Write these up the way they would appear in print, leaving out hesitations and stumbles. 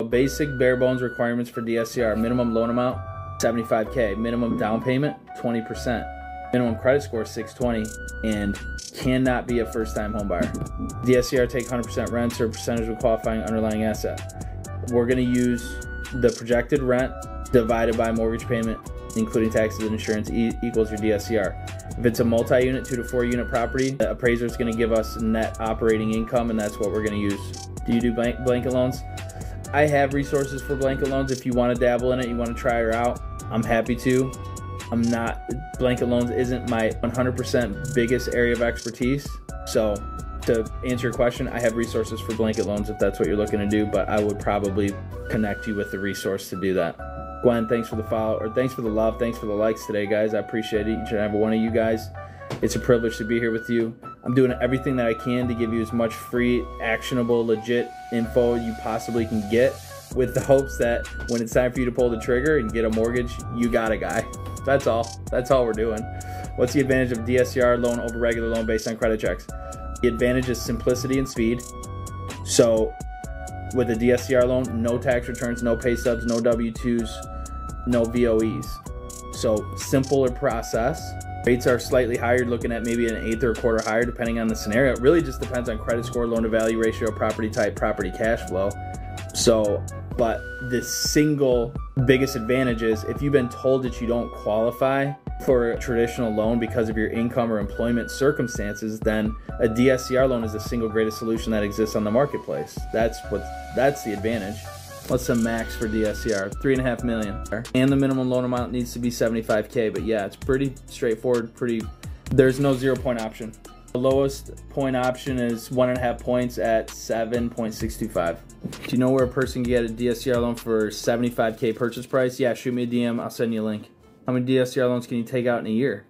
Basic bare bones requirements for DSCR: minimum loan amount, 75K, minimum down payment, 20%, minimum credit score, 620, and cannot be a first-time home buyer. DSCR take 100% rents or percentage of qualifying underlying asset. We're going to use the projected rent divided by mortgage payment, including taxes and insurance, equals your DSCR. If it's a multi-unit, 2 to 4 unit property, the appraiser is going to give us net operating income, and that's what we're going to use. Do you do blanket loans? I have resources for blanket loans. If you want to dabble in it, you want to try her out, I'm happy to. Blanket loans isn't my 100% biggest area of expertise. So to answer your question, I have resources for blanket loans if that's what you're looking to do, but I would probably connect you with the resource to do that. Gwen, thanks for the follow, or thanks for the love, thanks for the likes today, guys. I appreciate it, each and every one of you guys. It's a privilege to be here with you. I'm doing everything that I can to give you as much free, actionable, legit info you possibly can get, with the hopes that when it's time for you to pull the trigger and get a mortgage, you got a guy. That's all. That's all we're doing. What's the advantage of DSCR loan over regular loan based on credit checks? The advantage is simplicity and speed. So with a DSCR loan, no tax returns, no pay stubs, no W-2s, no VOEs. So simpler process. Rates are slightly higher, looking at maybe an eighth or a quarter higher depending on the scenario. It really just depends on credit score, loan to value ratio, property type, property cash flow. So, but the single biggest advantage is if you've been told that you don't qualify for a traditional loan because of your income or employment circumstances, then a DSCR loan is the single greatest solution that exists on the marketplace. That's the advantage. What's the max for DSCR? $3.5 million. And the minimum loan amount needs to be 75K, but yeah, it's pretty straightforward, there's no 0 point option. The lowest point option is 1.5 points at 7.625. Do you know where a person can get a DSCR loan for 75K purchase price? Yeah, shoot me a DM, I'll send you a link. How many DSCR loans can you take out in a year?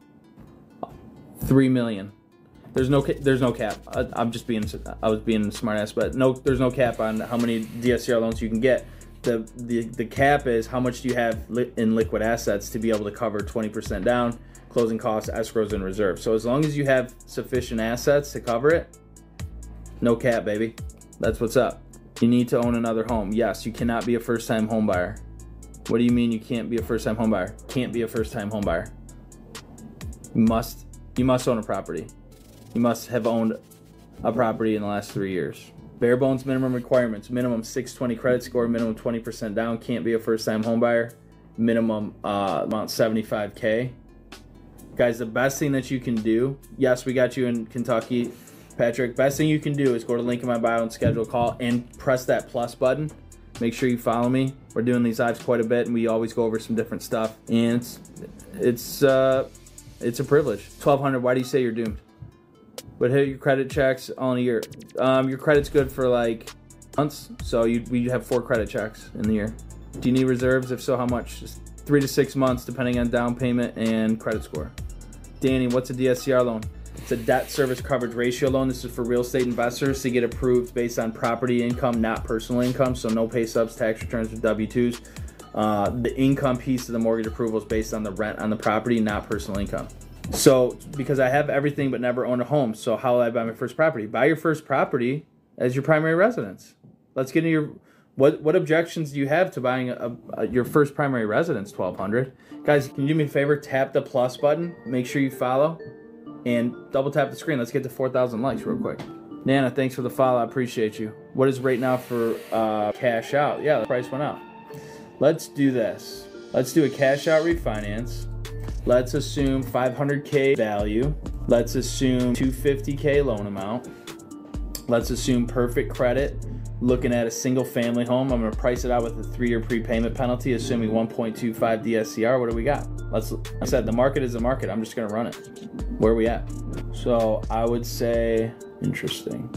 3 million. There's no cap. I was being a smart ass, but there's no cap on how many DSCR loans you can get. The cap is how much do you have in liquid assets to be able to cover 20% down, closing costs, escrows, and reserves. So as long as you have sufficient assets to cover it, no cap, baby. That's what's up. You need to own another home. Yes, you cannot be a first-time home buyer. What do you mean you can't be a first-time home buyer? Can't be a first-time home buyer. You must own a property. You must have owned a property in the last 3 years. Bare bones minimum requirements: minimum 620 credit score, minimum 20% down, can't be a first-time home buyer, minimum amount 75K. Guys, the best thing that you can do, yes, we got you in Kentucky, Patrick. Best thing you can do is go to the link in my bio and schedule a call and press that plus button. Make sure you follow me. We're doing these lives quite a bit, and we always go over some different stuff. And it's a privilege. 1,200. Why do you say you're doomed? But hit your credit checks all in a year. Your credit's good for like months, so we have 4 credit checks in the year. Do you need reserves? If so, how much? Just 3 to 6 months, depending on down payment and credit score. Danny, what's a DSCR loan? It's a debt service coverage ratio loan. This is for real estate investors to get approved based on property income, not personal income. So no pay stubs, tax returns, or W-2s. The income piece of the mortgage approval is based on the rent on the property, not personal income. So because I have everything but never owned a home, so how will I buy my first property? Buy your first property as your primary residence. Let's get into your what objections do you have to buying your first primary residence? 1,200. Guys, can you do me a favor? Tap the plus button. Make sure you follow. And double tap the screen. Let's get to 4,000 likes real quick. Nana, thanks for the follow. I appreciate you. What is right now for cash out? Yeah, the price went up. Let's do this. Let's do a cash out refinance. Let's assume 500K value. Let's assume 250K loan amount. Let's assume perfect credit. Looking at a single family home. I'm going to price it out with a 3-year prepayment penalty, assuming 1.25 DSCR. What do we got? Like I said, the market is the market. I'm just going to run it. Where are we at? So I would say, interesting.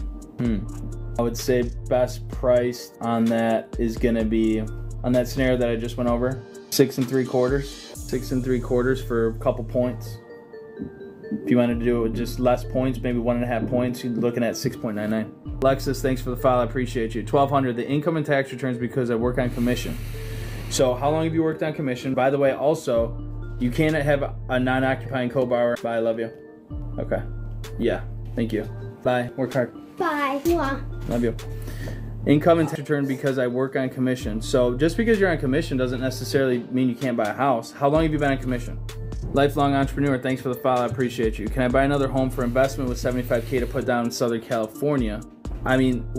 I would say best price on that is going to be, on that scenario that I just went over, 6 3/4. 6 3/4 for a couple points. If you wanted to do it with just less points, maybe 1.5 points, you're looking at 6.99. Alexis, thanks for the follow. I appreciate you. 1,200. The income and tax returns because I work on commission. So how long have you worked on commission? By the way, also, you cannot have a non-occupying co-borrower. Bye, I love you. Okay. Yeah, thank you. Bye. Work hard. Bye. Mwah. Love you. Income and tax return because I work on commission. So just because you're on commission doesn't necessarily mean you can't buy a house. How long have you been on commission? Lifelong entrepreneur, thanks for the follow, I appreciate you. Can I buy another home for investment with $75K to put down in Southern California? I mean,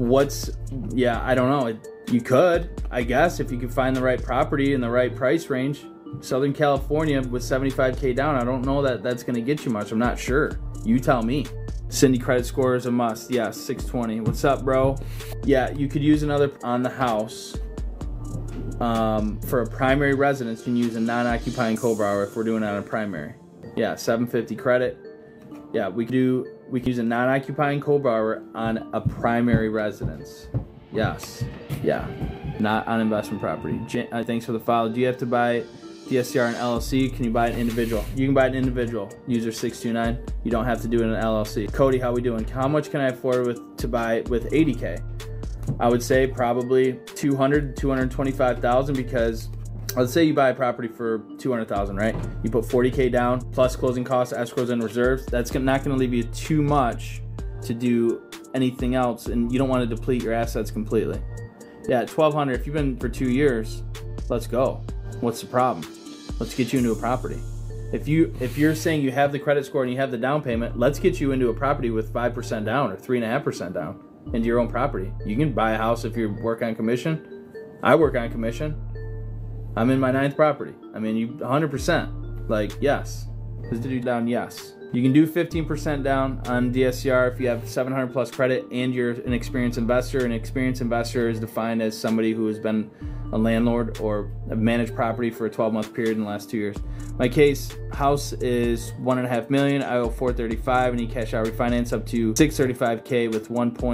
I don't know. You could, I guess, if you could find the right property in the right price range. Southern California with $75K down, I don't know that that's gonna get you much. I'm not sure. You tell me. Cindy, credit score is a must. Yes, 620. What's up, bro? Yeah, you could use another on the house. For a primary residence, you can use a non-occupying co-borrower if we're doing it on a primary. Yeah, 750 credit. Yeah, we can use a non-occupying co-borrower on a primary residence. Yes. Yeah, not on investment property. Thanks for the follow. Do you have to buy DSCR and LLC? Can you buy an individual? You can buy an individual. User 629. You don't have to do it in an LLC. Cody, how we doing? How much can I afford to buy with 80K? I would say probably 225,000, because let's say you buy a property for 200,000, right? You put 40K down plus closing costs, escrows, and reserves. That's not going to leave you too much to do anything else, and you don't want to deplete your assets completely. Yeah, 1,200. If you've been for 2 years, let's go. What's the problem? Let's get you into a property. If you're saying you have the credit score and you have the down payment, let's get you into a property with 5% down or 3.5% down into your own property. You can buy a house if you work on commission. I work on commission. I'm in my 9th property. I mean, you 100%. Like, yes. Let's do down, yes. You can do 15% down on DSCR if you have 700 plus credit and you're an experienced investor. An experienced investor is defined as somebody who has been a landlord or managed property for a 12-month period in the last 2 years. My case, house is $1.5 million. I owe $435 and need cash out refinance up to $635K with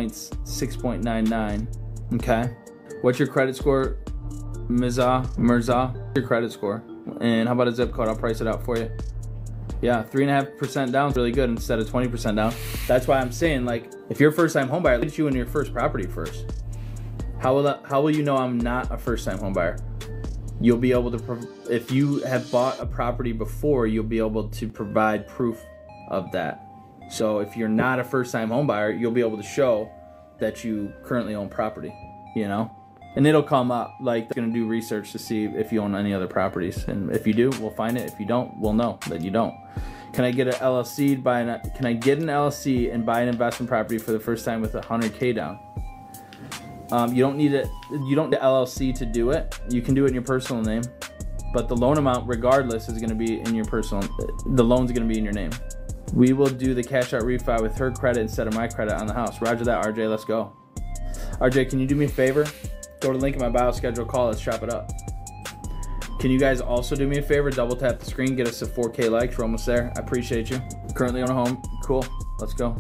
6.99. Okay. What's your credit score, Mirza? Your credit score. And how about a zip code? I'll price it out for you. Yeah, 3.5% down is really good instead of 20% down. That's why I'm saying, like, if you're a first-time home buyer, get you in your first property first. How will you know I'm not a first-time home buyer? You'll be able to, if you have bought a property before, you'll be able to provide proof of that. So if you're not a first-time home buyer, you'll be able to show that you currently own property, you know? And it'll come up, like, they're gonna do research to see if you own any other properties. And if you do, we'll find it. If you don't, we'll know that you don't. Can I get an LLC, can I get an LLC and buy an investment property for the first time with 100K down? You don't need the LLC to do it. You can do it in your personal name, but the loan amount, regardless, is gonna be in your personal, the loan's gonna be in your name. We will do the cash out refi with her credit instead of my credit on the house. Roger that, RJ, let's go. RJ, can you do me a favor? Go to the link in my bio, schedule a call, let's chop it up. Can you guys also do me a favor? Double tap the screen, get us to 4K likes. We're almost there. I appreciate you. Currently on a home. Cool. Let's go.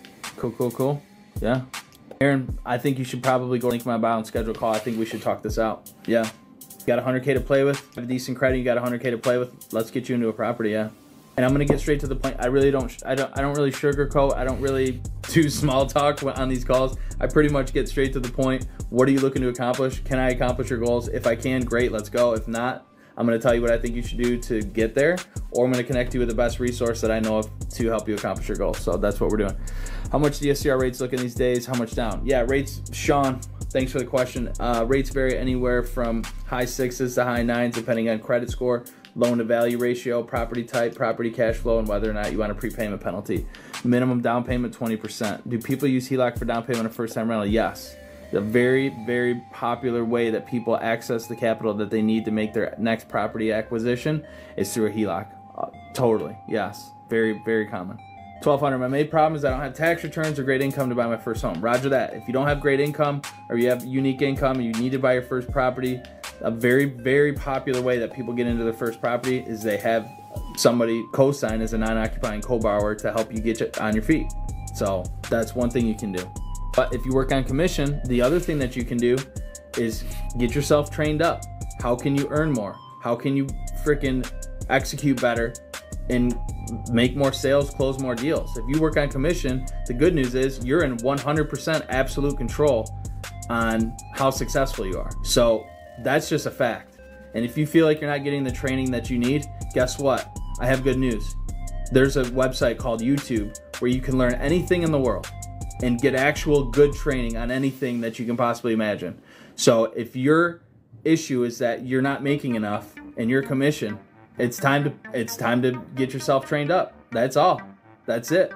Cool. Yeah. Aaron, I think you should probably go to the link in my bio and schedule a call. I think we should talk this out. Yeah. You got 100K to play with. Have a decent credit. You got 100K to play with. Let's get you into a property. Yeah. And I'm gonna get straight to the point. I don't really sugarcoat. I don't really do small talk on these calls. I pretty much get straight to the point. What are you looking to accomplish? Can I accomplish your goals? If I can, great, let's go. If not, I'm gonna tell you what I think you should do to get there, or I'm gonna connect you with the best resource that I know of to help you accomplish your goals. So that's what we're doing. How much DSCR rates looking these days? How much down? Yeah, rates, Sean, thanks for the question. Rates vary anywhere from high 6s to high 9s, depending on credit score, loan to value ratio, property type, property cash flow, and whether or not you want a prepayment penalty. Minimum down payment, 20%. Do people use HELOC for down payment on a first-time rental? Yes. A very, very popular way that people access the capital that they need to make their next property acquisition is through a HELOC. Totally, yes. Very, very common. 1,200. My main problem is I don't have tax returns or great income to buy my first home. Roger that. If you don't have great income or you have unique income and you need to buy your first property, a very, very popular way that people get into their first property is they have somebody co-sign as a non-occupying co-borrower to help you get on your feet. So that's one thing you can do. But if you work on commission, the other thing that you can do is get yourself trained up. How can you earn more? How can you freaking execute better and make more sales, close more deals? If you work on commission, the good news is you're in 100% absolute control on how successful you are. So that's just a fact. And if you feel like you're not getting the training that you need, guess what? I have good news. There's a website called YouTube where you can learn anything in the world. and get actual good training on anything that you can possibly imagine. So if your issue is that you're not making enough and your commission, it's time to get yourself trained up. That's all. That's it.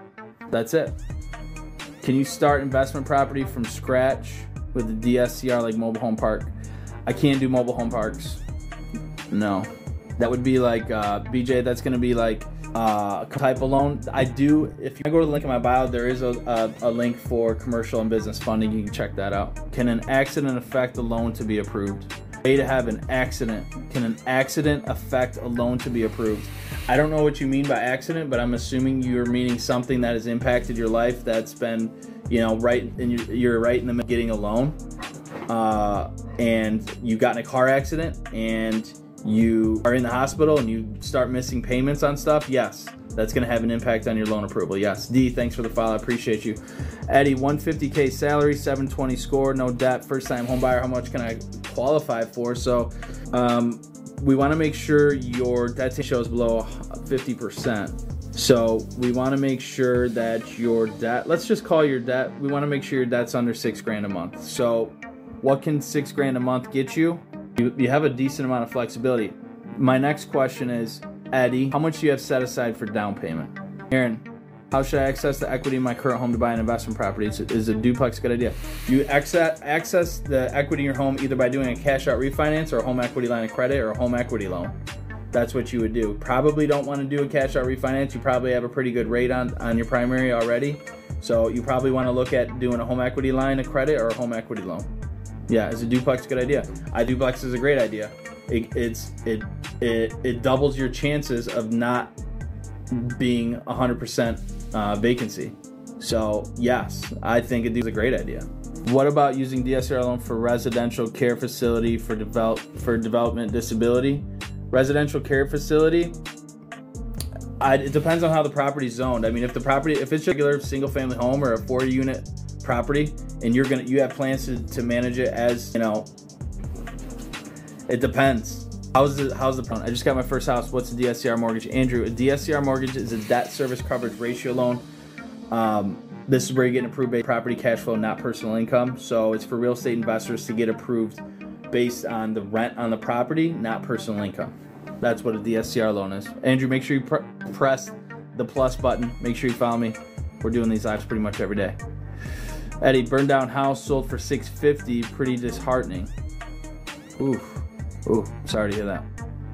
Can you start investment property from scratch with the DSCR like mobile home park? I can't do mobile home parks. No. That would be like, BJ, that's going to be like type of loan. I do, if you go to the link in my bio, there is a link for commercial and business funding. You can check that out. Can an accident affect the loan to be approved? Way to have an accident. Can an accident affect a loan to be approved? I don't know what you mean by accident, but I'm assuming you're meaning something that has impacted your life that's been, you're right in the middle of getting a loan, and you got in a car accident and you are in the hospital and you start missing payments on stuff. Yes, that's going to have an impact on your loan approval. Yes. D, thanks for the follow. I appreciate you. Eddie, 150K salary, 720 score, no debt, first time home buyer. How much can I qualify for? So we want to make sure your debt shows below 50%. So we want to make sure that your debt, let's just call your debt, we want to make sure your debt's under $6,000 a month. So what can $6,000 a month get you? You have a decent amount of flexibility. My next question is, Eddie, how much do you have set aside for down payment? Aaron, how should I access the equity in my current home to buy an investment property? Is a duplex a good idea? You access the equity in your home either by doing a cash out refinance or a home equity line of credit or a home equity loan. That's what you would do. Probably don't want to do a cash out refinance. You probably have a pretty good rate on your primary already. So you probably want to look at doing a home equity line of credit or a home equity loan. Yeah, is a duplex a good idea? A duplex is a great idea. It doubles your chances of not being 100% vacancy. So yes, I think it is a great idea. What about using DSCR loan for residential care facility for development disability? Residential care facility, it depends on how the property's zoned. I mean, if it's a regular single family home or a 4-unit property and you have plans to manage it as, it depends. How's the plan? I just got my first house. What's a DSCR mortgage? Andrew, a DSCR mortgage is a debt service coverage ratio loan. This is where you get approved based on property cash flow, not personal income. So it's for real estate investors to get approved based on the rent on the property, not personal income. That's what a DSCR loan is. Andrew, make sure you press the plus button. Make sure you follow me. We're doing these lives pretty much every day. Eddie, burned down house, sold for $650. Pretty disheartening. Ooh, sorry to hear that.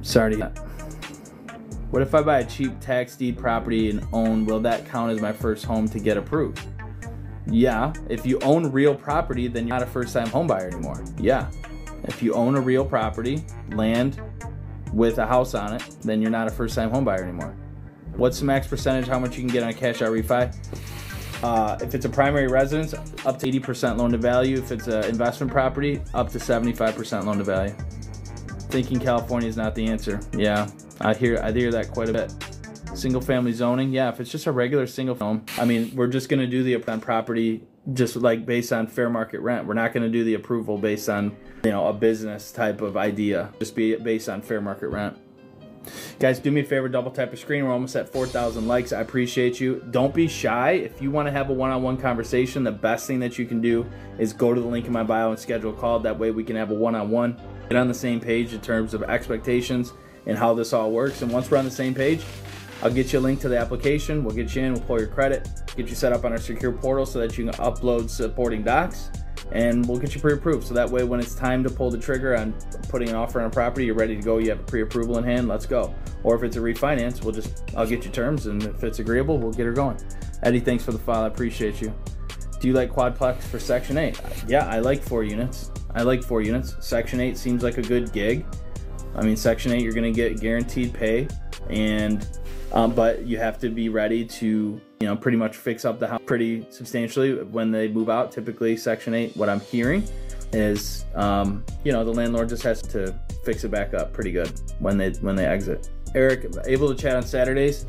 What if I buy a cheap tax deed property and own? Will that count as my first home to get approved? Yeah. If you own real property, then you're not a first-time home buyer anymore. Yeah. If you own a real property, land with a house on it, then you're not a first-time home buyer anymore. What's the max percentage? How much you can get on a cash out refi? If it's a primary residence, up to 80% loan to value. If it's an investment property, up to 75% loan to value. Thinking California is not the answer. Yeah, I hear that quite a bit. Single family zoning, yeah, if it's just a regular single home, I mean, we're just going to do the on property just like based on fair market rent. We're not going to do the approval based on, a business type of idea. Just be based on fair market rent. Guys, do me a favor, double tap your screen. We're almost at 4,000 likes. I appreciate you. Don't be shy. If you want to have a one-on-one conversation, the best thing that you can do is go to the link in my bio and schedule a call. That way we can have a one-on-one, get on the same page in terms of expectations and how this all works. And once we're on the same page, I'll get you a link to the application. We'll get you in, we'll pull your credit, get you set up on our secure portal so that you can upload supporting docs, and we'll get you pre-approved. So that way when it's time to pull the trigger on putting an offer on a property, you're ready to go, you have a pre-approval in hand, let's go. Or if it's a refinance, I'll get you terms, and if it's agreeable, we'll get her going. Eddie, thanks for the file, I appreciate you. Do you like quadplex for Section 8? Yeah, I like 4 units. Section 8 seems like a good gig. I mean, Section 8, you're gonna get guaranteed pay, and but you have to be ready to, pretty much fix up the house pretty substantially when they move out. Typically, Section 8, what I'm hearing is, the landlord just has to fix it back up pretty good when they exit. Eric, able to chat on Saturdays?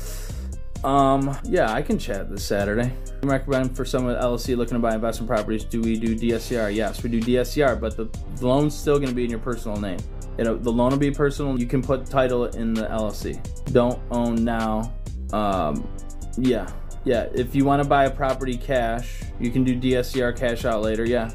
Yeah, I can chat this Saturday. I recommend for someone with LLC looking to buy investment properties, do we do DSCR? Yes, we do DSCR, but the loan's still going to be in your personal name. The loan will be personal. You can put title in the LLC. Don't own now. Yeah, Yeah, if you want to buy a property cash, you can do DSCR cash out later. Yeah.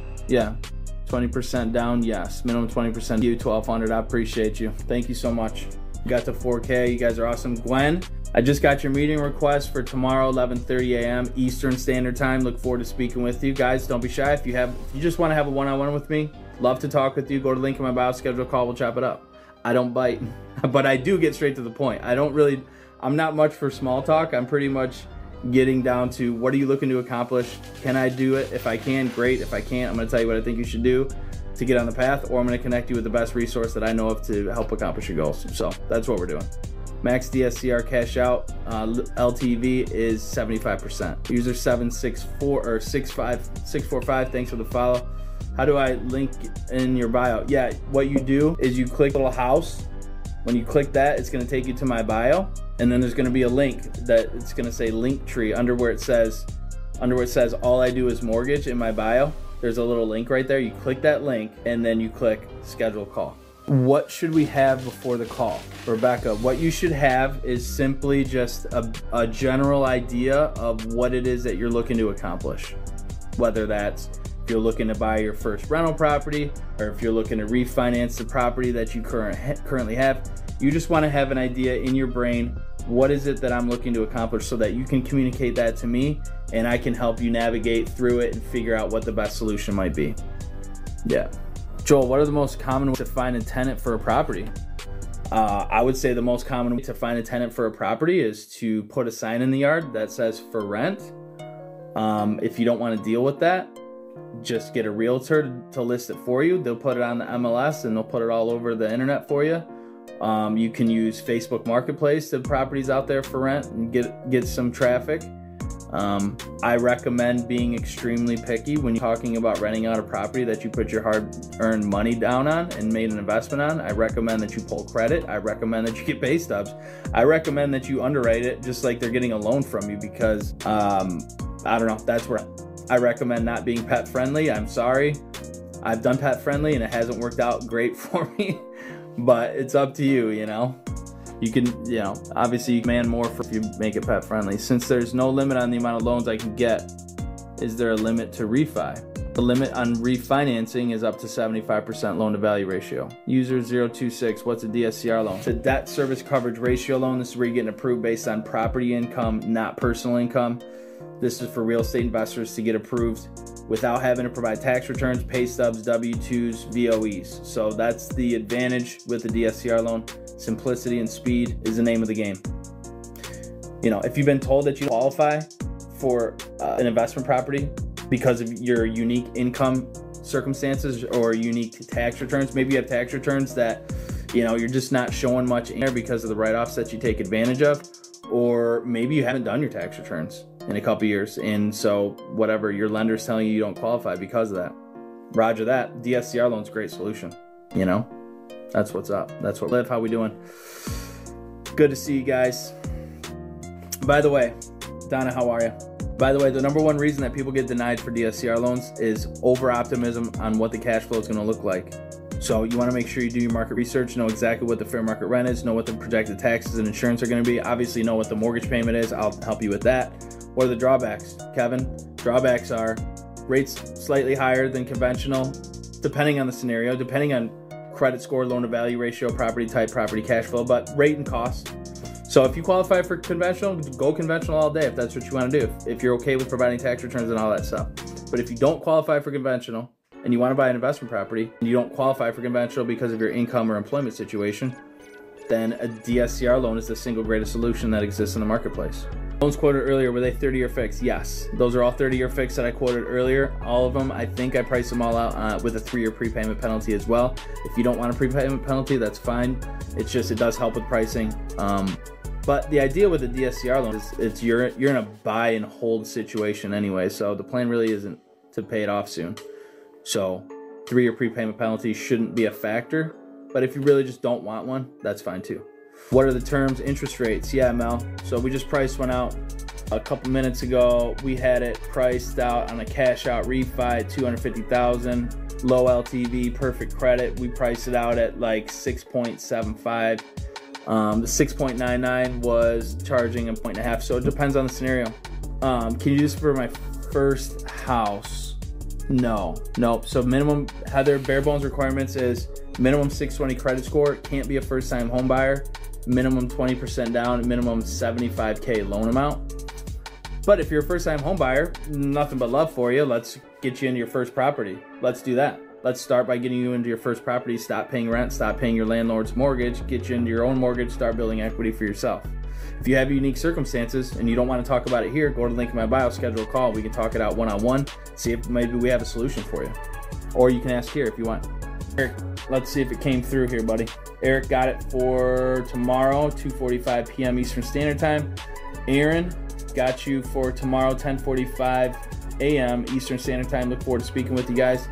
20% down, yes. Minimum 20%. You 1,200. I appreciate you. Thank you so much. You got to 4K. You guys are awesome. Gwen, I just got your meeting request for tomorrow, 11:30 a.m. Eastern Standard Time. Look forward to speaking with you guys. Don't be shy. If you just want to have a one-on-one with me, love to talk with you. Go to the link in my bio, schedule a call. We'll chop it up. I don't bite, but I do get straight to the point. I'm not much for small talk. I'm pretty much getting down to what are you looking to accomplish? Can I do it? If I can, great. If I can't, I'm going to tell you what I think you should do to get on the path, or I'm going to connect you with the best resource that I know of to help accomplish your goals. So that's what we're doing. Max DSCR cash out LTV is 75%. User 764 or 65645. Thanks for the follow. How do I link in your bio? Yeah, what you do is you click little house. When you click that, it's going to take you to my bio, and then there's going to be a link that it's going to say Linktree under where it says all I do is mortgage in my bio. There's a little link right there. You click that link and then you click schedule call. What should we have before the call? Rebecca, what you should have is simply just a general idea of what it is that you're looking to accomplish. Whether that's if you're looking to buy your first rental property, or if you're looking to refinance the property that you currently have, you just want to have an idea in your brain, what is it that I'm looking to accomplish, so that you can communicate that to me and I can help you navigate through it and figure out what the best solution might be. Yeah. Joel, what are the most common ways to find a tenant for a property? I would say the most common way to find a tenant for a property is to put a sign in the yard that says for rent. If you don't want to deal with that, just get a realtor to list it for you. They'll put it on the MLS and they'll put it all over the internet for you. You can use Facebook Marketplace to properties out there for rent and get some traffic. I recommend being extremely picky when you're talking about renting out a property that you put your hard-earned money down on and made an investment on. I recommend that you pull credit. I recommend that you get pay stubs. I recommend that you underwrite it just like they're getting a loan from you, because I don't know, that's where I recommend not being pet friendly. I'm sorry. I've done pet friendly and it hasn't worked out great for me, but it's up to you, you know. You can, obviously you demand more if you make it pet friendly. Since there's no limit on the amount of loans I can get, is there a limit to refi? The limit on refinancing is up to 75% loan to value ratio. User 026, what's a DSCR loan? It's a debt service coverage ratio loan. This is where you're getting approved based on property income, not personal income. This is for real estate investors to get approved without having to provide tax returns, pay stubs, W-2s, VOEs. So that's the advantage with the DSCR loan. Simplicity and speed is the name of the game. If you've been told that you qualify for an investment property because of your unique income circumstances or unique tax returns, maybe you have tax returns that you're just not showing much in there because of the write-offs that you take advantage of, or maybe you haven't done your tax returns in a couple years, and so whatever, your lender's telling you don't qualify because of that. Roger that. DSCR loan's a great solution. That's what's up. That's what live. How we doing? Good to see you guys. By the way, Donna, how are you? By the way, the number one reason that people get denied for DSCR loans is over optimism on what the cash flow is going to look like. So you want to make sure you do your market research, know exactly what the fair market rent is, know what the projected taxes and insurance are going to be. Obviously know what the mortgage payment is. I'll help you with that. What are the drawbacks, Kevin? Drawbacks are rates slightly higher than conventional, depending on the scenario, depending on credit score, loan to value ratio, property type, property cash flow, but rate and cost. So if you qualify for conventional, go conventional all day if that's what you want to do. If you're okay with providing tax returns and all that stuff. But if you don't qualify for conventional and you want to buy an investment property and you don't qualify for conventional because of your income or employment situation, then a DSCR loan is the single greatest solution that exists in the marketplace. Loans quoted earlier, were they 30-year fixed? Yes. Those are all 30-year fixed that I quoted earlier. All of them, I think I priced them all out with a 3-year prepayment penalty as well. If you don't want a prepayment penalty, that's fine. It's just, it does help with pricing. But the idea with a DSCR loan is you're in a buy and hold situation anyway, so the plan really isn't to pay it off soon. So 3-year prepayment penalty shouldn't be a factor, but if you really just don't want one, that's fine too. What are the terms, interest rates? Yeah, Mel. So we just priced one out a couple minutes ago. We had it priced out on a cash out refi, $250,000, low LTV, perfect credit. We priced it out at like 6.75. The 6.99 was charging a 1.5. So it depends on the scenario. Can you do this for my first house? No, nope. So minimum, Heather, bare bones requirements is minimum 620 credit score, can't be a first-time home buyer, minimum 20% down, minimum 75K loan amount. But if you're a first-time home buyer, nothing but love for you. Let's get you into your first property. Let's do that. Let's start by getting you into your first property. Stop paying rent, stop paying your landlord's mortgage, get you into your own mortgage, start building equity for yourself. If you have unique circumstances and you don't want to talk about it here, go to the link in my bio, schedule a call. We can talk it out one-on-one, see if maybe we have a solution for you. Or you can ask here if you want. Eric, let's see if it came through here, buddy. Eric got it for tomorrow, 2:45 p.m. Eastern Standard Time. Aaron got you for tomorrow, 10:45 a.m. Eastern Standard Time. Look forward to speaking with you guys.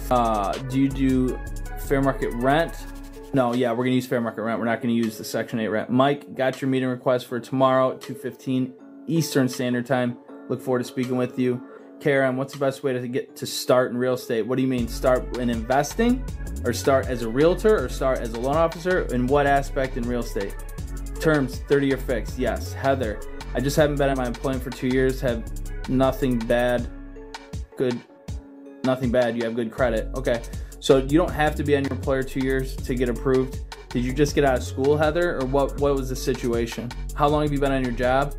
Do you do fair market rent? No, yeah, we're going to use fair market rent. We're not going to use the Section 8 rent. Mike, got your meeting request for tomorrow at 2:15 Eastern Standard Time. Look forward to speaking with you. Karen, what's the best way to start in real estate? What do you mean, start in investing, or start as a realtor, or start as a loan officer? In what aspect in real estate? Terms, 30-year fixed, yes. Heather, I just haven't been at my employment for 2 years, have nothing bad, good, nothing bad, you have good credit. Okay. So you don't have to be on your employer 2 years to get approved. Did you just get out of school, Heather, or what was the situation? How long have you been on your job?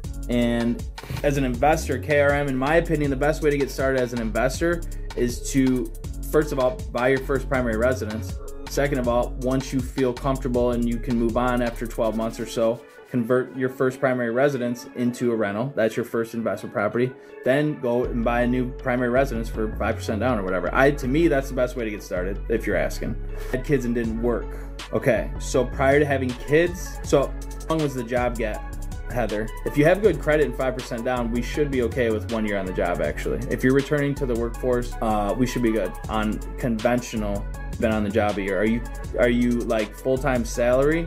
And as an investor, KRM, in my opinion, the best way to get started as an investor is to, first of all, buy your first primary residence. Second of all, once you feel comfortable and you can move on after 12 months or so, convert your first primary residence into a rental. That's your first investment property. Then go and buy a new primary residence for 5% down or whatever. To me, that's the best way to get started, if you're asking. I had kids and didn't work. Okay, so prior to having kids, so how long was the job get, Heather? If you have good credit and 5% down, we should be okay with 1 year on the job, actually. If you're returning to the workforce, we should be good. On conventional, been on the job a year. Are you like full-time salary?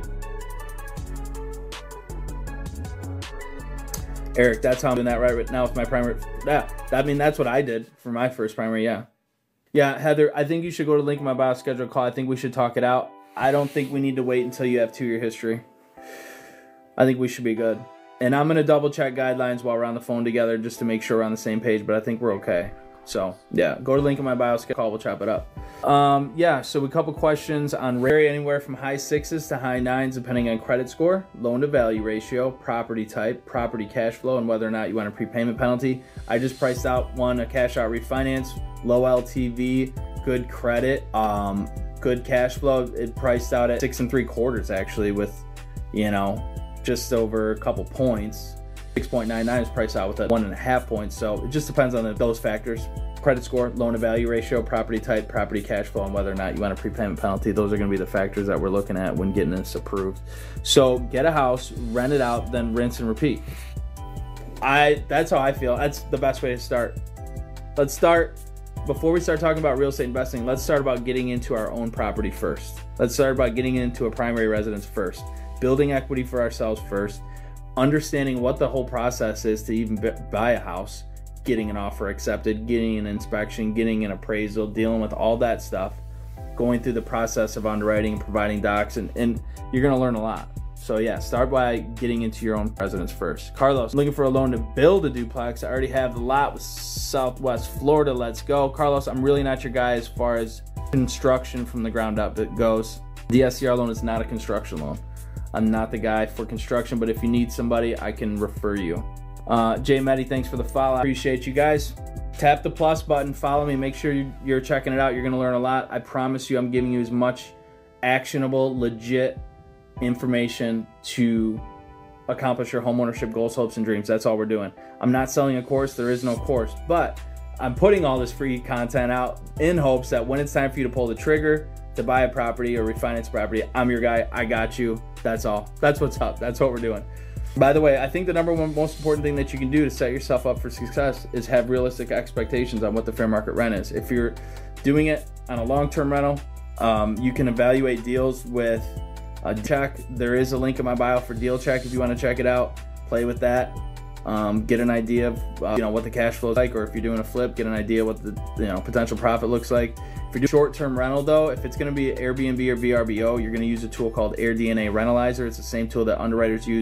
Eric, that's how I'm doing that right now with my primary. Yeah, I mean, that's what I did for my first primary, yeah. Yeah, Heather, I think you should go to the link in my bio, schedule a call. I think we should talk it out. I don't think we need to wait until you have 2-year history. I think we should be good. And I'm going to double check guidelines while we're on the phone together just to make sure we're on the same page, but I think we're okay. So, yeah, go to the link in my bio, schedule a call, we'll chop it up. Yeah, so a couple questions on rate, anywhere from high 6s to high 9s depending on credit score, loan to value ratio, property type, property cash flow, and whether or not you want a prepayment penalty. I just priced out one, a cash out refinance, low LTV, good credit, good cash flow. It priced out at 6 3/4 actually, with, you know, just over a couple points. 6.99 is priced out with a 1.5 points. So it just depends on those factors: credit score, loan to value ratio, property type, property cash flow, and whether or not you want a prepayment penalty. Those are going to be the factors that we're looking at when getting this approved. So get a house, rent it out, then rinse and repeat. That's how I feel. That's the best way to start. Let's start, before we start talking about real estate investing, let's start about getting into our own property first. Let's start about getting into a primary residence first, building equity for ourselves first, understanding what the whole process is to even buy a house, getting an offer accepted, getting an inspection, getting an appraisal, dealing with all that stuff, going through the process of underwriting and providing docs, and you're going to learn a lot. So yeah, start by getting into your own residence first. Carlos, looking for a loan to build a duplex. I already have the lot with Southwest Florida. Let's go. Carlos, I'm really not your guy as far as construction from the ground up it goes. DSCR loan is not a construction loan. I'm not the guy for construction, but if you need somebody, I can refer you. Jay Meddy, thanks for the follow. I appreciate you guys. Tap the plus button, follow me, make sure you're checking it out. You're gonna learn a lot. I promise you, I'm giving you as much actionable, legit information to accomplish your homeownership goals, hopes, and dreams. That's all we're doing. I'm not selling a course. There is no course, but I'm putting all this free content out in hopes that when it's time for you to pull the trigger to buy a property or refinance property, I'm your guy. I got you. That's all. That's what's up. That's what we're doing. By the way, I think the number one most important thing that you can do to set yourself up for success is have realistic expectations on what the fair market rent is. If you're doing it on a long-term rental, you can evaluate deals with a check. There is a link in my bio for Deal Check if you want to check it out. Play with that. Get an idea of what the cash flow is like, or if you're doing a flip, get an idea what the potential profit looks like. If you're doing short-term rental though, if it's going to be Airbnb or VRBO, you're going to use a tool called AirDNA Rentalizer. It's the same tool that underwriters use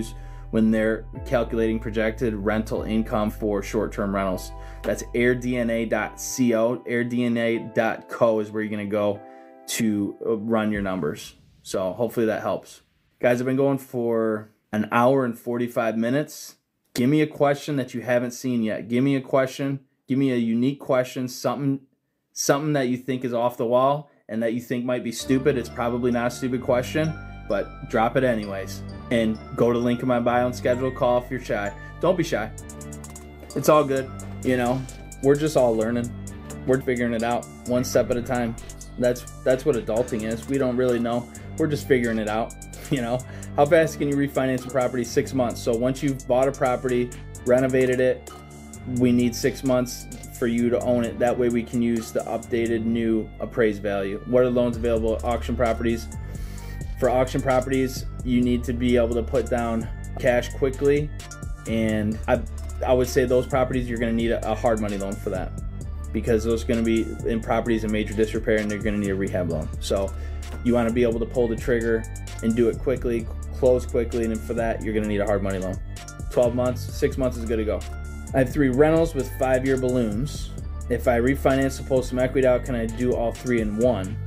when they're calculating projected rental income for short-term rentals. That's airdna.co. Airdna.co is where you're going to go to run your numbers. So hopefully that helps. Guys, I've been going for an hour and 45 minutes. Give me a question that you haven't seen yet. Give me a question. Give me a unique question, something that you think is off the wall and that you think might be stupid. It's probably not a stupid question, but drop it anyways. And go to link in my bio and schedule a call if you're shy. Don't be shy. It's all good. You know, we're just all learning. We're figuring it out one step at a time. That's what adulting is. We don't really know. We're just figuring it out. You know, how fast can you refinance a property? 6 months. So once you've bought a property, renovated it, we need 6 months for you to own it. That way we can use the updated new appraised value. What are loans available at auction properties? For auction properties, you need to be able to put down cash quickly, and I would say those properties you're going to need a hard money loan for that, because those are going to be in properties in major disrepair and they're going to need a rehab loan. So you want to be able to pull the trigger and do it quickly, close quickly, and for that you're going to need a hard money loan. 12 months, 6 months is good to go. I have 3 rentals with 5-year balloons. If I refinance to pull some equity out, can I do all 3 in one?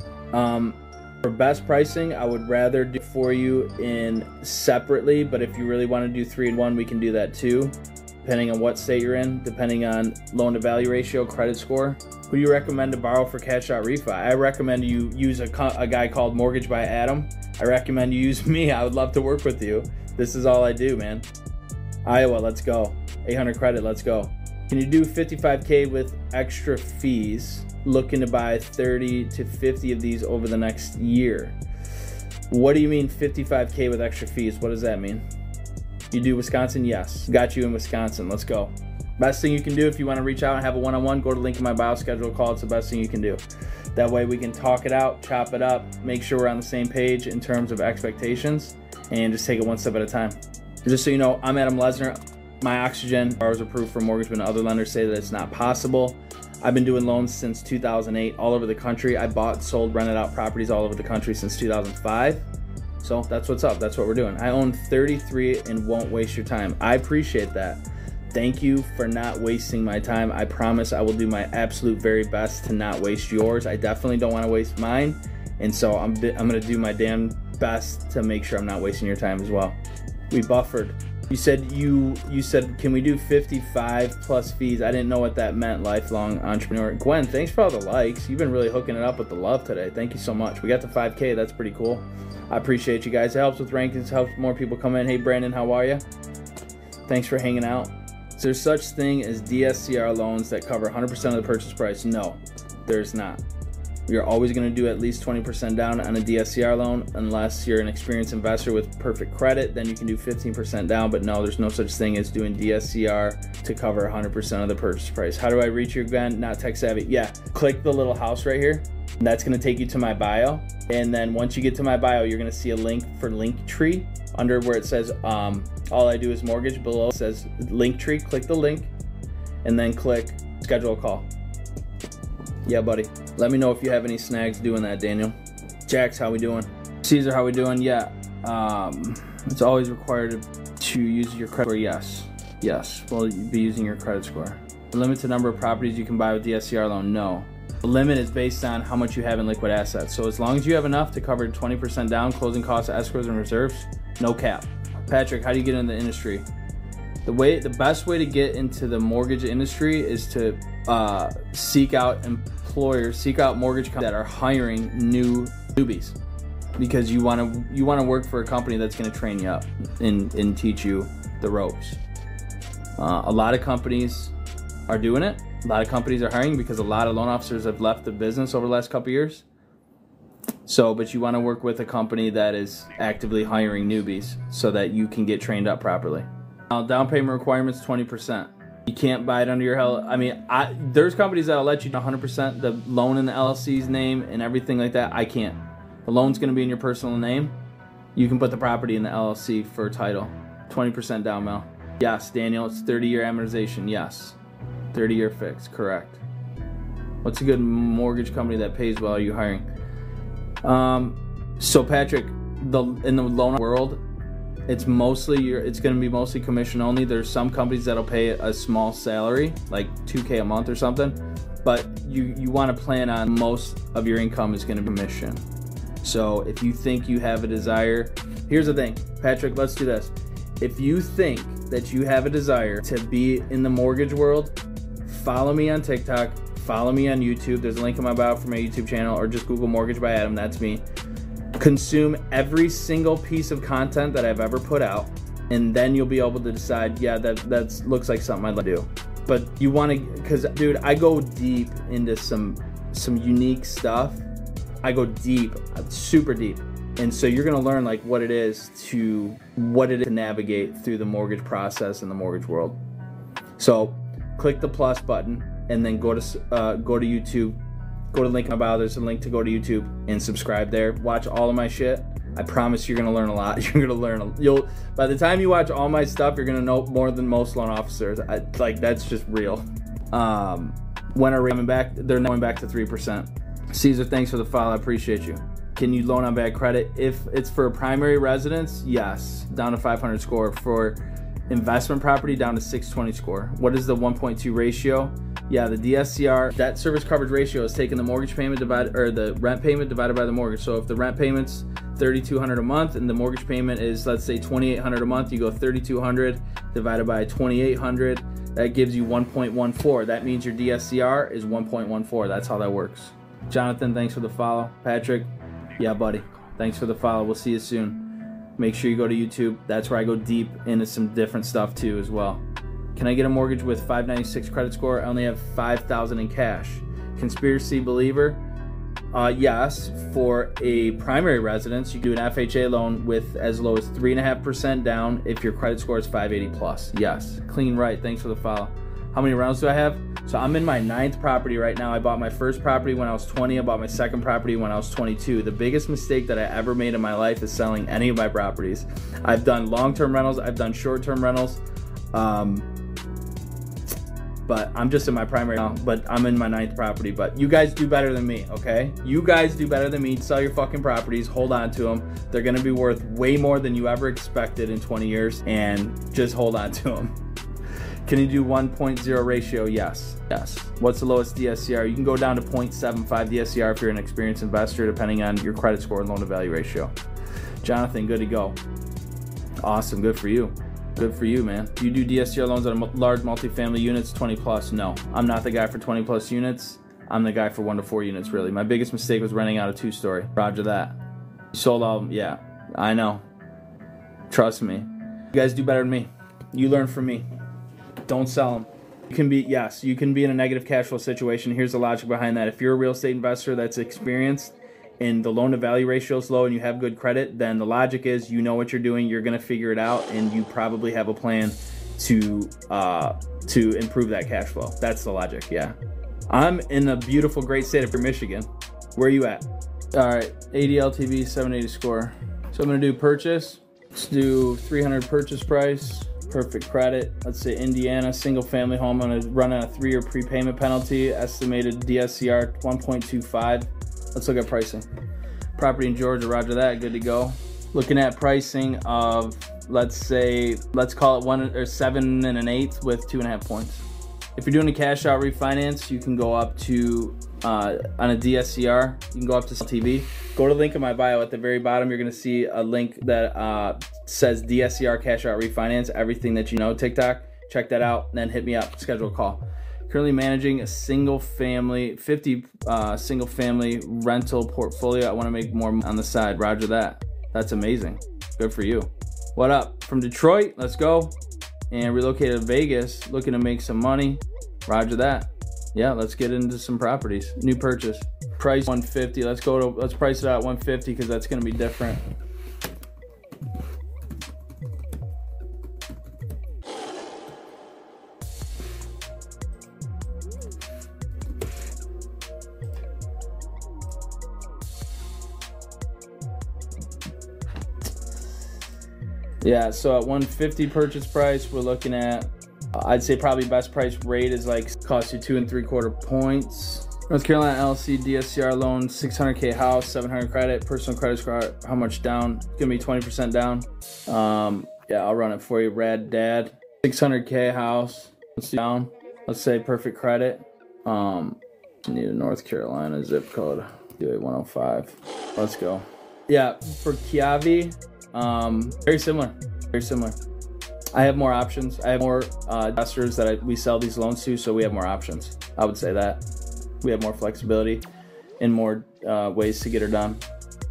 For best pricing, I would rather do for you in separately, but if you really want to do 3 in 1, we can do that too, depending on what state you're in, depending on loan to value ratio, credit score. Who do you recommend to borrow for cash out refi? I recommend you use a guy called Mortgage by Adam. I recommend you use me. I would love to work with you. This is all I do, man. Iowa, let's go. 800 credit, let's go. Can you do 55K with extra fees? Looking to buy 30 to 50 of these over the next year. What do you mean 55K with extra fees? What does that mean? You do Wisconsin? Yes. Got you in Wisconsin. Let's go. Best thing you can do if you want to reach out and have a one-on-one, go to link in my bio, schedule a call. It's the best thing you can do. That way we can talk it out, chop it up, make sure we're on the same page in terms of expectations, and just take it one step at a time. Just so you know, I'm Adam Lesner. My Oxygen borrowers approved for mortgage, but other lenders say that it's not possible. I've been doing loans since 2008 all over the country. I bought, sold, rented out properties all over the country since 2005. So that's what's up. That's what we're doing. I own 33 and won't waste your time. I appreciate that. Thank you for not wasting my time. I promise I will do my absolute very best to not waste yours. I definitely don't want to waste mine. And so I'm going to do my damn best to make sure I'm not wasting your time as well. We buffered. You said, can we do 55 plus fees? I didn't know what that meant, lifelong entrepreneur. Gwen, thanks for all the likes. You've been really hooking it up with the love today. Thank you so much. We got to 5K. That's pretty cool. I appreciate you guys. It helps with rankings, helps more people come in. Hey, Brandon, how are you? Thanks for hanging out. Is there such thing as DSCR loans that cover 100% of the purchase price? No, there's not. You're always going to do at least 20% down on a DSCR loan unless you're an experienced investor with perfect credit. Then you can do 15% down, but no, there's no such thing as doing DSCR to cover 100% of the purchase price. How do I reach you again? Not tech savvy. Yeah, click the little house right here. That's going to take you to my bio. And then once you get to my bio, you're going to see a link for Linktree under where it says all I do is mortgage. Below it says Linktree. Click the link and then click schedule a call. Yeah, buddy. Let me know if you have any snags doing that, Daniel. Jax, how we doing? Caesar, how we doing? Yeah. It's always required to use your credit score. Yes. Yes. Well, you'd be using your credit score. The limited number of properties you can buy with the DSCR loan? No. The limit is based on how much you have in liquid assets. So as long as you have enough to cover 20% down, closing costs, escrows, and reserves, no cap. Patrick, how do you get in the industry? The best way to get into the mortgage industry is to seek out mortgage companies that are hiring newbies, because you want to work for a company that's going to train you up and teach you the ropes. A lot of companies are doing it. A lot of companies are hiring because a lot of loan officers have left the business over the last couple of years. But you want to work with a company that is actively hiring newbies so that you can get trained up properly. Now, down payment requirements 20%. You can't buy it under your there's companies that'll let you do 100% the loan in the LLC's name and everything like that. I can't. The loan's going to be in your personal name. You can put the property in the LLC for title. 20% down, Mel. Yes, Daniel, it's 30-year amortization. Yes. 30-year fix, correct. What's a good mortgage company that pays well? Are you hiring? So Patrick, in the loan world, It's going to be mostly commission only. There's some companies that'll pay a small salary, like $2K a month or something, but you want to plan on most of your income is going to be commission. So if you think you have a desire, here's the thing, Patrick, let's do this. If you think that you have a desire to be in the mortgage world, follow me on TikTok, follow me on YouTube. There's a link in my bio for my YouTube channel, or just Google Mortgage by Adam, that's me. Consume every single piece of content that I've ever put out, and then you'll be able to decide, yeah, that looks like something I'd like to do. But you want to, because dude, I go deep into some unique stuff. I go deep, super deep. And so you're gonna learn like what it is to navigate through the mortgage process in the mortgage world. So click the plus button and then go to YouTube. Go to the link in my bio. There's a link to go to YouTube and subscribe there. Watch all of my shit. I promise you're gonna learn a lot. You're gonna learn. By the time you watch all my stuff, you're gonna know more than most loan officers. That's just real. When are we coming back? They're going back to 3%. Caesar, thanks for the follow. I appreciate you. Can you loan on bad credit? If it's for a primary residence, yes, down to 500 score. For investment property, down to 620 score. What is the 1.2 ratio? Yeah, the DSCR, debt service coverage ratio, is taking the mortgage payment the rent payment divided by the mortgage. So if the rent payment's $3,200 a month and the mortgage payment is, let's say, $2,800 a month, you go $3,200 divided by $2,800. That gives you 1.14. That means your DSCR is 1.14. That's how that works. Jonathan, thanks for the follow. Patrick, yeah, buddy, thanks for the follow. We'll see you soon. Make sure you go to YouTube. That's where I go deep into some different stuff too as well. Can I get a mortgage with 596 credit score? I only have $5,000 in cash. Conspiracy believer? Yes. For a primary residence, you do an FHA loan with as low as 3.5% down if your credit score is 580 plus. Yes. Clean right. Thanks for the follow. How many rounds do I have? So I'm in my 9th property right now. I bought my first property when I was 20. I bought my second property when I was 22. The biggest mistake that I ever made in my life is selling any of my properties. I've done long-term rentals. I've done short-term rentals. But I'm just in my primary now, but I'm in my 9th property. But you guys do better than me, okay? You guys do better than me. Sell your fucking properties, hold on to them. They're gonna be worth way more than you ever expected in 20 years, and just hold on to them. Can you do 1.0 ratio? Yes. Yes. What's the lowest DSCR? You can go down to 0.75 DSCR if you're an experienced investor, depending on your credit score and loan to value ratio. Jonathan, good to go. Awesome, good for you. Good for you, man. Do you do DSCR loans on large multifamily units, 20 plus? No, I'm not the guy for 20 plus units. I'm the guy for 1 to 4 units, really. My biggest mistake was renting out a 2-story. Roger that. You sold all of them? Yeah, I know. Trust me. You guys do better than me. You learn from me. Don't sell them. You can be, yes, you can be in a negative cash flow situation. Here's the logic behind that. If you're a real estate investor that's experienced and the loan to value ratio is low and you have good credit, then the logic is you know what you're doing, you're going to figure it out, and you probably have a plan to improve that cash flow. That's the logic, yeah. I'm in the beautiful, great state of Michigan. Where are you at? All right, 80 LTV, 780 score. So I'm going to do purchase. Let's do 300 purchase price. Perfect credit. Let's say Indiana, single family home. I'm going to run on a 3-year prepayment penalty. Estimated DSCR 1.25. Let's look at pricing. Property in Georgia, roger that, good to go. Looking at pricing of, let's call it 7 1/8 with 2.5 points. If you're doing a cash out refinance, you can go up to, on a DSCR, you can go up to LTV. Go to the link in my bio at the very bottom. You're gonna see a link that says DSCR cash out refinance, everything that you know, TikTok. Check that out, and then hit me up, schedule a call. Currently managing a single family, 50 single family rental portfolio. I wanna make more on the side, roger that. That's amazing, good for you. What up, from Detroit, let's go. And relocated to Vegas, looking to make some money, roger that. Yeah, let's get into some properties. New purchase, price 150. Let's price it out at 150 because that's gonna be different. Yeah, so at 150 purchase price, we're looking at, I'd say probably best price rate is like, cost you 2 3/4 points. North Carolina LLC DSCR loan, 600K house, 700 credit, personal credit score, how much down? It's gonna be 20% down. Yeah, I'll run it for you, Rad Dad. 600K house, let's do down. Let's say perfect credit. Need a North Carolina zip code, DA 105. Let's go. Yeah, for Kiavi, very similar, very similar. I have more options. I have more investors that we sell these loans to, so we have more options. I would say that. We have more flexibility and more ways to get her done.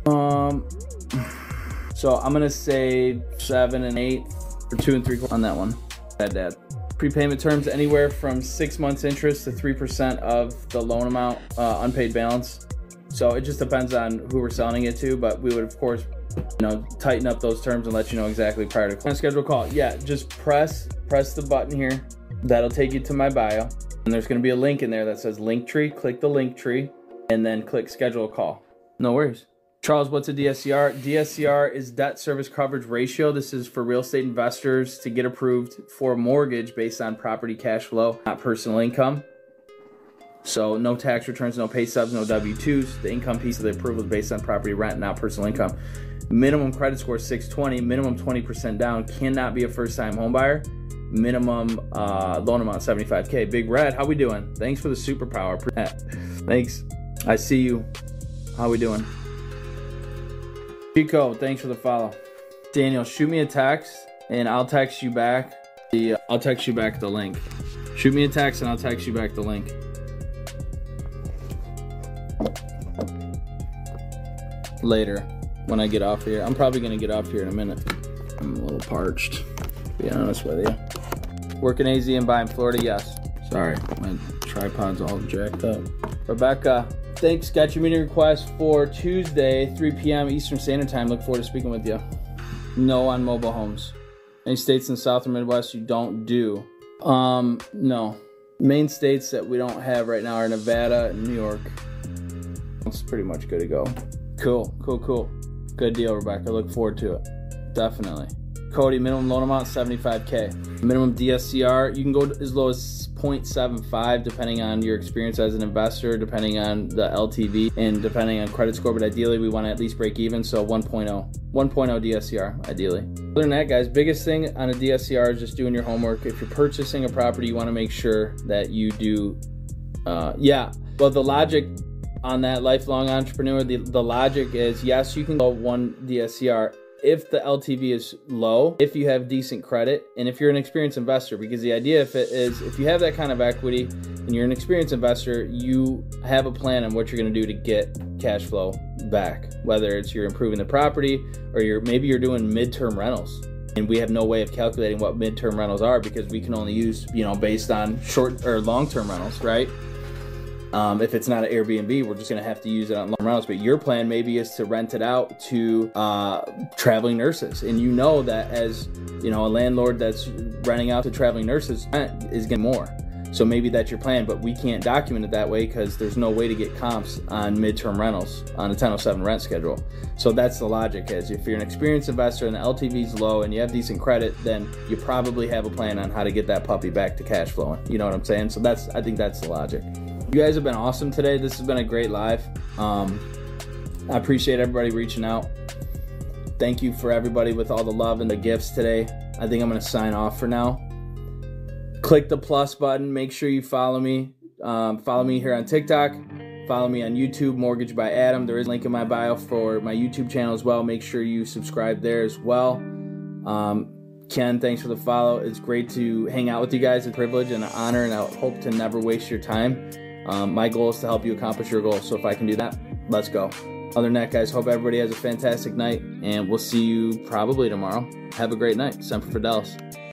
So I'm gonna say 7 and 8 for 2 and 3 on that one. Dad. Prepayment terms anywhere from 6 months interest to 3% of the loan amount, unpaid balance. So it just depends on who we're selling it to, but we would of course, tighten up those terms and let you know exactly prior to schedule a call. Yeah, just press the button here. That'll take you to my bio. And there's going to be a link in there that says Linktree. Click the Linktree and then click schedule a call. No worries. Charles, what's a DSCR? DSCR is debt service coverage ratio. This is for real estate investors to get approved for a mortgage based on property cash flow, not personal income. So no tax returns, no pay stubs, no W-2s. The income piece of the approval is based on property rent, not personal income. Minimum credit score 620, minimum 20% down, cannot be a first-time home buyer. Minimum loan amount 75K. Big Red, how we doing? Thanks for the superpower. Thanks. I see you. How we doing? Chico, thanks for the follow. Daniel, shoot me a text and I'll text you back I'll text you back the link. Shoot me a text and I'll text you back the link. Later when I get off here. I'm probably gonna get off here in a minute. I'm a little parched, to be honest with you. Working AZ and buy in Florida, yes. Sorry, my tripod's all jacked up. Rebecca, thanks. Got your meeting request for Tuesday, 3 p.m. Eastern Standard Time. Look forward to speaking with you. No on mobile homes. Any states in the South or Midwest you don't do? No. Main states that we don't have right now are Nevada and New York. It's pretty much good to go. Cool. Good deal, Rebecca. Look forward to it. Definitely. Cody, minimum loan amount 75K. Minimum DSCR, you can go as low as 0.75 depending on your experience as an investor, depending on the LTV, and depending on credit score, but ideally we want to at least break even, so 1.0 DSCR, ideally. Other than that, guys, biggest thing on a DSCR is just doing your homework. If you're purchasing a property, you want to make sure that you do, well, the logic on that, lifelong entrepreneur, the logic is, yes, you can go 1 DSCR if the LTV is low, if you have decent credit, and if you're an experienced investor. Because the idea is if you have that kind of equity and you're an experienced investor, you have a plan on what you're going to do to get cash flow back, whether it's you're improving the property or maybe you're doing midterm rentals. And we have no way of calculating what midterm rentals are because we can only use, based on short or long-term rentals, right? If it's not an Airbnb, we're just going to have to use it on long rentals. But your plan maybe is to rent it out to traveling nurses. And you know that as, a landlord that's renting out to traveling nurses, rent is getting more. So maybe that's your plan, but we can't document it that way because there's no way to get comps on midterm rentals on a 1007 rent schedule. So that's the logic is if you're an experienced investor and the LTV is low and you have decent credit, then you probably have a plan on how to get that puppy back to cash flowing. You know what I'm saying? So I think that's the logic. You guys have been awesome today. This has been a great live. I appreciate everybody reaching out. Thank you for everybody with all the love and the gifts today. I think I'm going to sign off for now. Click the plus button. Make sure you follow me. Follow me here on TikTok. Follow me on YouTube, Mortgage by Adam. There is a link in my bio for my YouTube channel as well. Make sure you subscribe there as well. Ken, thanks for the follow. It's great to hang out with you guys. It's a privilege and an honor, and I hope to never waste your time. My goal is to help you accomplish your goals. So if I can do that, let's go. Other than that, guys, hope everybody has a fantastic night, and we'll see you probably tomorrow. Have a great night. Semper Fidelis.